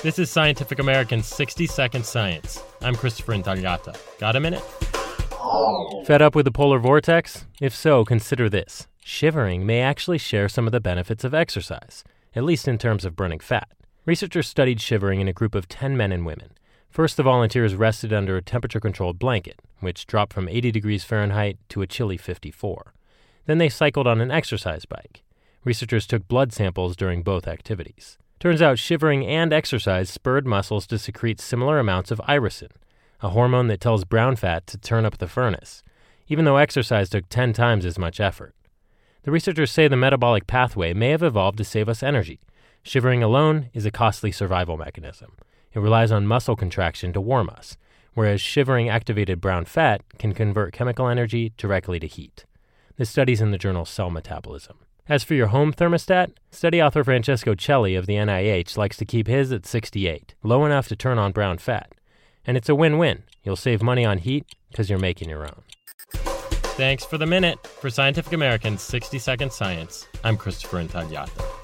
This is Scientific American's 60-Second Science. I'm Christopher Intagliata. Got a minute? Fed up with the polar vortex? If so, consider this. Shivering may actually share some of the benefits of exercise, at least in terms of burning fat. Researchers studied shivering in a group of 10 men and women. First, the volunteers rested under a temperature-controlled blanket, which dropped from 80 degrees Fahrenheit to a chilly 54. Then they cycled on an exercise bike. Researchers took blood samples during both activities. Turns out shivering and exercise spurred muscles to secrete similar amounts of irisin, a hormone that tells brown fat to turn up the furnace, even though exercise took 10 times as much effort. The researchers say the metabolic pathway may have evolved to save us energy. Shivering alone is a costly survival mechanism. It relies on muscle contraction to warm us, whereas shivering activated brown fat can convert chemical energy directly to heat. This study's in the journal Cell Metabolism. As for your home thermostat, study author Francesco Celli of the NIH likes to keep his at 68, low enough to turn on brown fat. And it's a win-win. You'll save money on heat because you're making your own. Thanks for the minute. For Scientific American's 60-Second Science, I'm Christopher Intagliata.